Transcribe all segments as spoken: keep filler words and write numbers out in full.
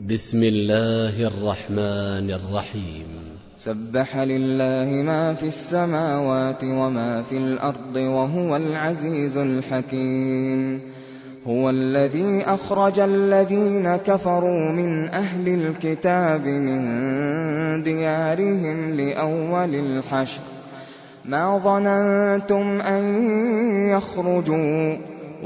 بسم الله الرحمن الرحيم. سبح لله ما في السماوات وما في الأرض وهو العزيز الحكيم. هو الذي أخرج الذين كفروا من أهل الكتاب من ديارهم لأول الحشر ما ظننتم أن يخرجوا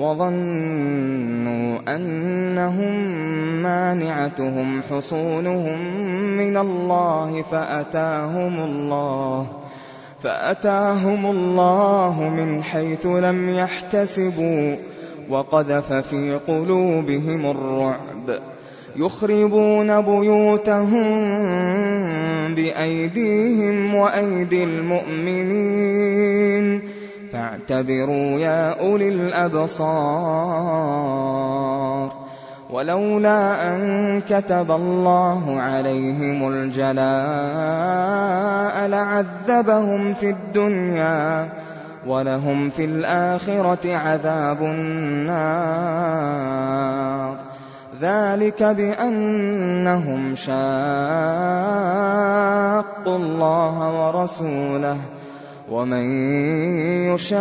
وظنوا أنهم مانعتهم حصونهم من الله فأتاهم الله فأتاهم الله من حيث لم يحتسبوا وقذف في قلوبهم الرعب يخربون بيوتهم بأيديهم وأيدي المؤمنين فاعتبروا يا أولي الأبصار. ولولا أن كتب الله عليهم الجلاء لعذبهم في الدنيا ولهم في الآخرة عذاب النار ذلك بأنهم شاقوا الله ورسوله ومن يشاق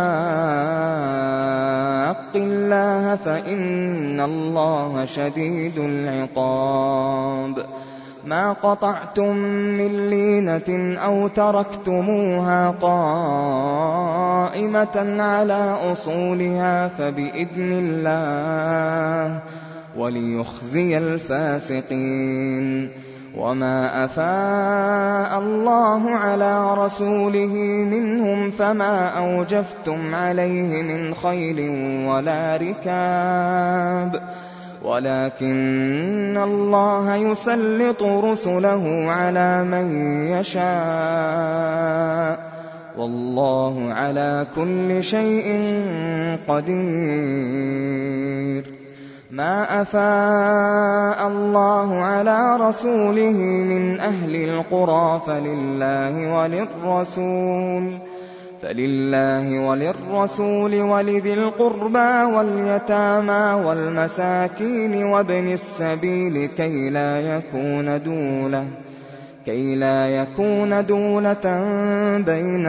الله فإن الله شديد العقاب. ما قطعتم من لينة أو تركتموها قائمة على أصولها فبإذن الله وليخزي الفاسقين. وما أفاء الله على رسوله منهم فما أوجفتم عليه من خيل ولا ركاب ولكن الله يسلط رسله على من يشاء والله على كل شيء قدير. ما أفاء الله على رسوله من أهل القرى فلله وللرسول فلله وللرسول ولذي القربى واليتامى والمساكين وابن السبيل كي لا يكون دولة كي لا يكون دولة بين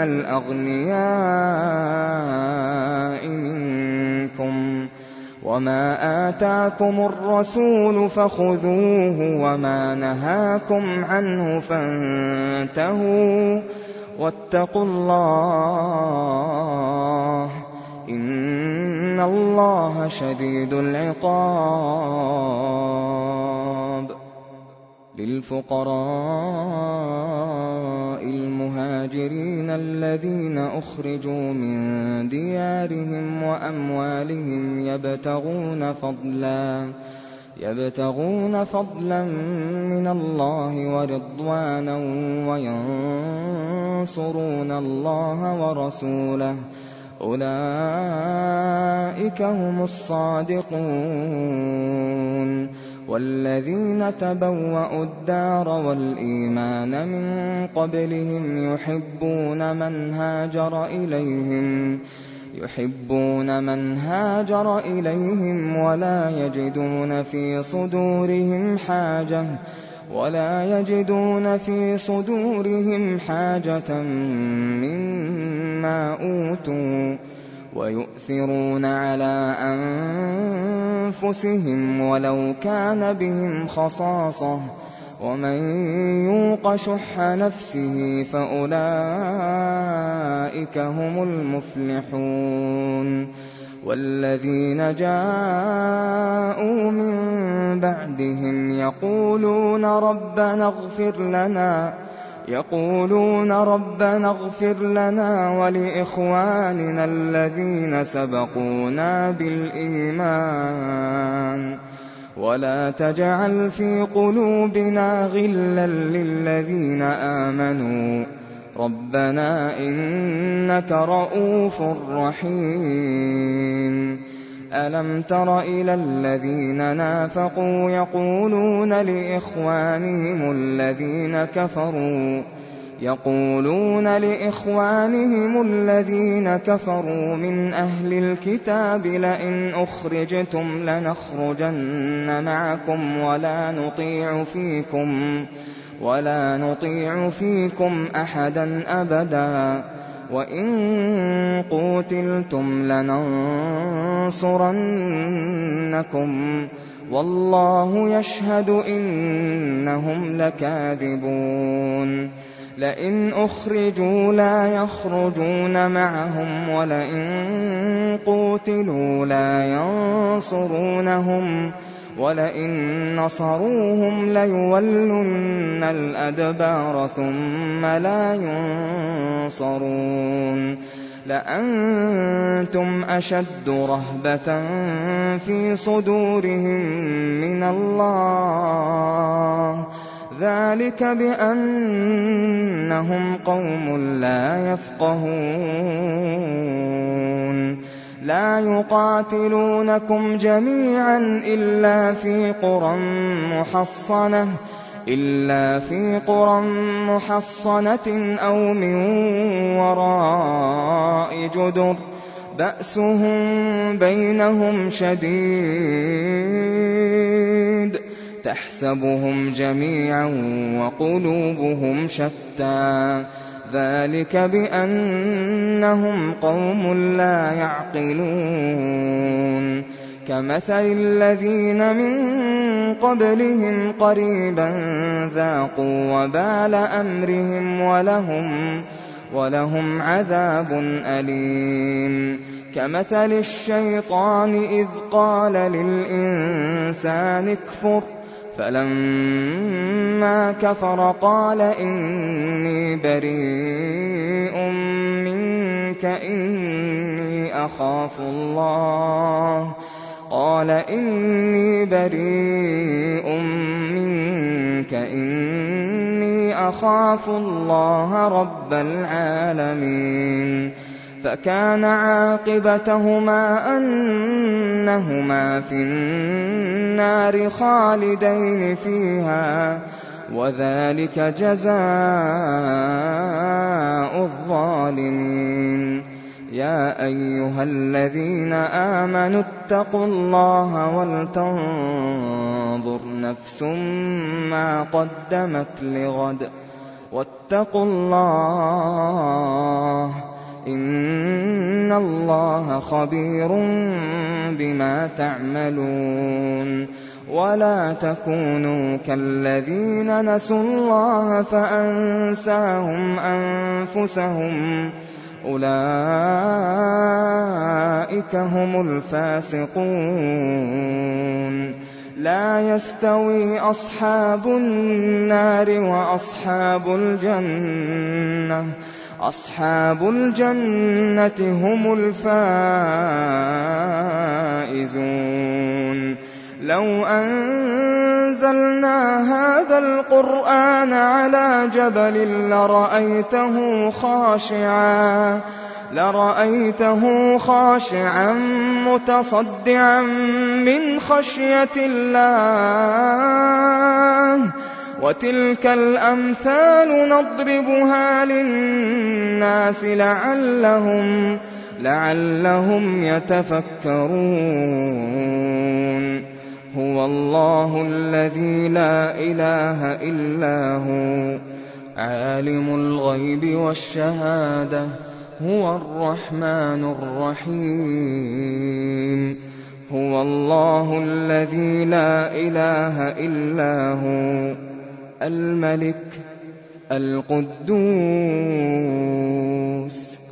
الأغنياء منكم. وما آتاكم الرسول فخذوه وما نهاكم عنه فانتهوا واتقوا الله إن الله شديد العقاب. للفقراء المهاجرين الذين أخرجوا من ديارهم وأموالهم يبتغون فضلا يبتغون فضلا من الله ورضوانا وينصرون الله ورسوله أولئك هم الصادقون. والذين تبوأوا الدار والإيمان من قبلهم يحبون من هاجر إليهم يحبون من هاجر إليهم ولا يجدون في صدورهم حاجة ولا يجدون في صدورهم حاجة مما أوتوا ويؤثرون على أنفسهم ولو كان بهم خصاصة ومن يوق شح نفسه فأولئك هم المفلحون. والذين جاءوا من بعدهم يقولون ربنا اغفر لنا يقولون ربنا اغفر لنا ولإخواننا الذين سبقونا بالإيمان ولا تجعل في قلوبنا غلا للذين آمنوا ربنا إنك رؤوف رحيم. ألم تر إلى الذين نافقوا يقولون لإخوانهم الذين كفروا يقولون لإخوانهم الذين كفروا من أهل الكتاب لئن أخرجتم لنخرجن معكم ولا نطيع فيكم ولا نطيع فيكم أحدا أبدا وإن قوتلتم لننصرنكم والله يشهد إنهم لكاذبون لئن أخرجوا لا يخرجون معهم ولئن قوتلوا لا ينصرونهم ولئن نصروهم ليولن الأدبار ثم لا ينصرون لأنتم أشد رهبة في صدورهم من الله ذلك بأنهم قوم لا يفقهون لا يقاتلونكم جميعا إلا في قرى محصنة إلا في قرى محصنة أو من وراء جدر بأسهم بينهم شديد تحسبهم جميعا وقلوبهم شتى ذلك بأنهم قوم لا يعقلون كمثل الذين من قبلهم قريبا ذاقوا وبال أمرهم ولهم, ولهم عذاب أليم كمثل الشيطان إذ قال للإنسان اكفر فلما كفر قال إني بريء منك إني أخاف الله قال إني بريء منك إني أخاف الله رب العالمين فكان عاقبتهما أنهما في النار خالدين فيها وذلك جزاء الظالمين يا أيها الذين آمنوا اتقوا الله ولتنظر نفس ما قدمت لغد واتقوا الله إن الله خبير بما تعملون ولا تكونوا كالذين نسوا الله فأنساهم أنفسهم أولئك هم الفاسقون لا يستوي أصحاب النار وأصحاب الجنة أصحاب الجنة هم الفائزون لو أنزلنا هذا القرآن على جبل لرأيته خاشعا لرأيته خاشعا متصدعا من خشية الله وتلك الأمثال نضربها للناس لعلهم لعلهم يتفكرون هو الله الذي لا إله إلا هو عالم الغيب والشهادة هو الرحمن الرحيم هو الله الذي لا إله إلا هو الملك القدوس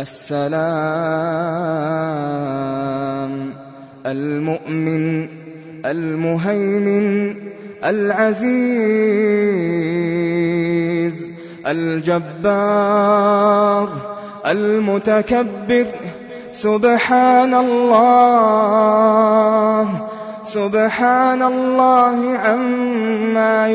السلام المؤمن المهيمن العزيز الجبار المتكبر سبحان الله سبحان الله عما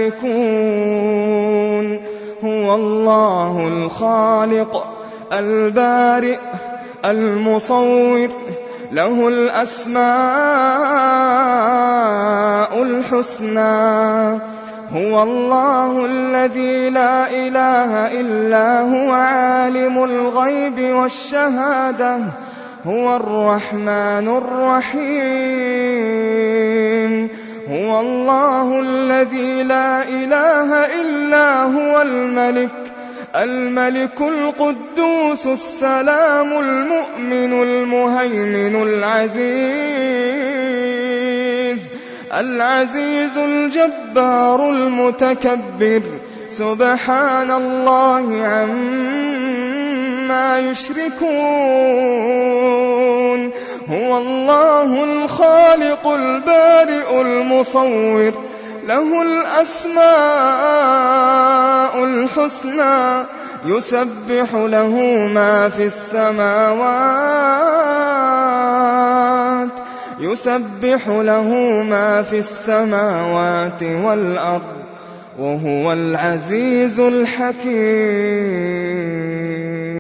يشركون هو الله الخالق البارئ المصور له الأسماء الحسنى هو الله الذي لا إله إلا هو عالم الغيب والشهادة هو الرحمن الرحيم هو الله الذي لا إله إلا هو الملك الملك القدوس السلام المؤمن المهيمن العزيز العزيز الجبار المتكبر سبحان الله عما يشركون هو الله الخالق البارئ المصور له الأسماء الحسنى يسبح له ما في السماوات يسبح له ما في السماوات والأرض وهو العزيز الحكيم.